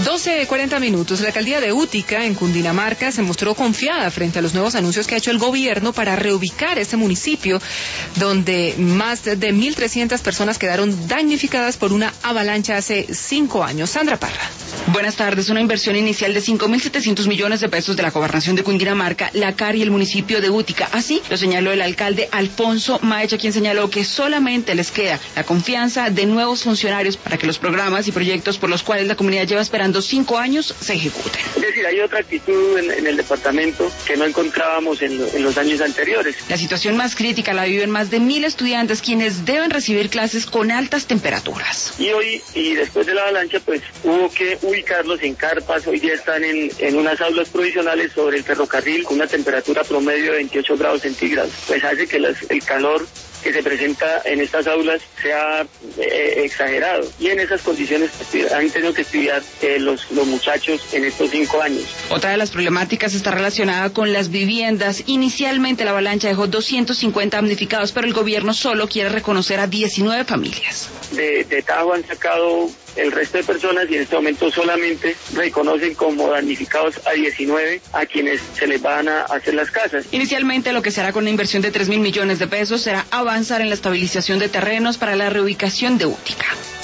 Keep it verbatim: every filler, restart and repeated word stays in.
doce cuarenta minutos. La alcaldía de Útica, en Cundinamarca, se mostró confiada frente a los nuevos anuncios que ha hecho el gobierno para reubicar ese municipio, donde más de mil trescientas personas quedaron damnificadas por una avalancha hace cinco años. Sandra Parra. Buenas tardes. Una inversión inicial de cinco mil setecientos millones de pesos de la Gobernación de Cundinamarca, la C A R y el municipio de Útica. Así lo señaló el alcalde Alfonso Maecha, quien señaló que solamente les queda la confianza de nuevos funcionarios para que los programas y proyectos por los cuales la comunidad lleva esperando cinco años se ejecuten. Es decir, hay otra actitud en, en el departamento que no encontrábamos en, lo, en los años anteriores. La situación más crítica la viven más de mil estudiantes, quienes deben recibir clases con altas temperaturas. Y hoy, y después de la avalancha, pues hubo que ubicarlos en carpas. Hoy día están en, en unas aulas provisionales sobre el ferrocarril con una temperatura promedio de veintiocho grados centígrados. Pues hace que las, el calor que se presenta en estas aulas sea eh, exagerado, y en esas condiciones han tenido que estudiar eh, los, los muchachos en estos cinco años. Otra de las problemáticas está relacionada con las viviendas. Inicialmente la avalancha dejó doscientos cincuenta damnificados, pero el gobierno solo quiere reconocer a diecinueve familias. De, de Tajo han sacado el resto de personas y en este momento solamente reconocen como damnificados a diecinueve, a quienes se les van a hacer las casas. Inicialmente lo que se hará con una inversión de tres mil millones de pesos será avanzar en la estabilización de terrenos para la reubicación de Útica.